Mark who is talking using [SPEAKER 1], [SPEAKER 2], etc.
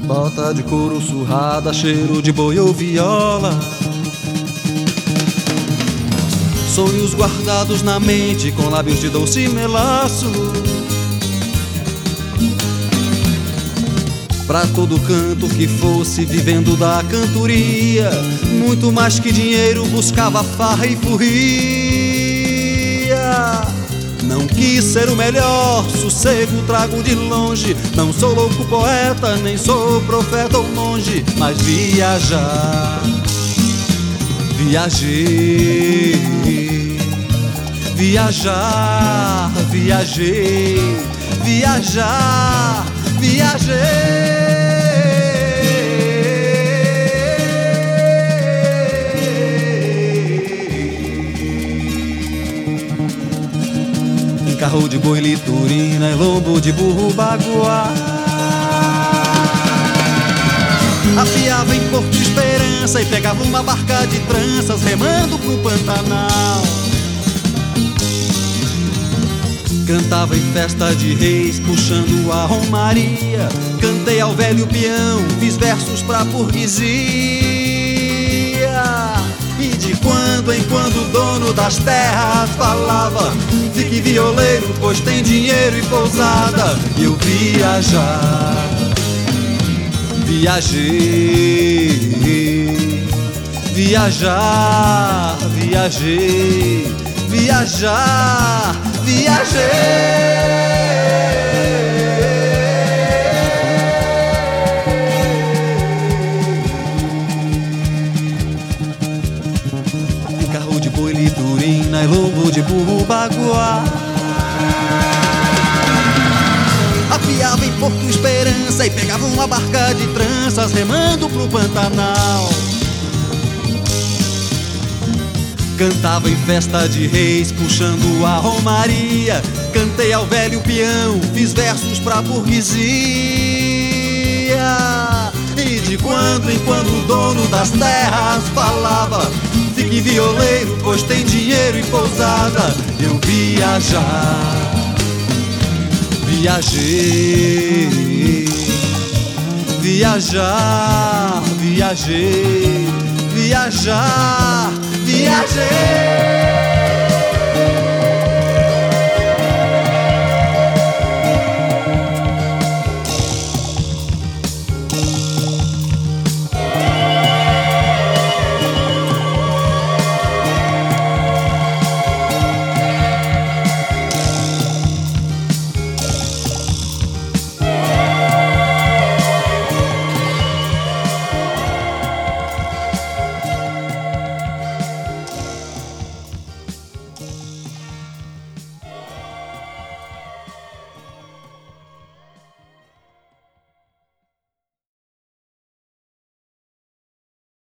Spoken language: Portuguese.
[SPEAKER 1] bota de couro surrada, cheiro de boi ou viola. Sonhos guardados na mente com lábios de doce melaço. Pra todo canto que fosse, vivendo da cantoria, muito mais que dinheiro, buscava farra e furria. Não quis ser o melhor, sossego trago de longe. Não sou louco poeta, nem sou profeta ou monge, mas viajar, viajei, viajar, viajei, viajar, viajei. Em carro de boi liturina, em lombo de burro baguá. Apiava em Porto Esperança e pegava uma barca de tranças, remando pro Pantanal. Cantava em festa de reis, puxando a romaria. Cantei ao velho peão, fiz versos pra burguesia. E de quando em quando o dono das terras falava: fique violeiro, pois tem dinheiro e pousada. E eu viajar, viajei, viajar, viajei, viajar, viajei. Em carro de boi liturina e lombo de burro baguá. Apiava em Porto Esperança e pegava uma barca de tranças, remando pro Pantanal. Cantava em festa de reis, puxando a romaria. Cantei ao velho peão, fiz versos pra burguesia. E de quando em quando o dono das terras falava: fique violeiro, pois tem dinheiro e pousada. Eu viajar, viajei, viajar, viajei, viajar, viajei.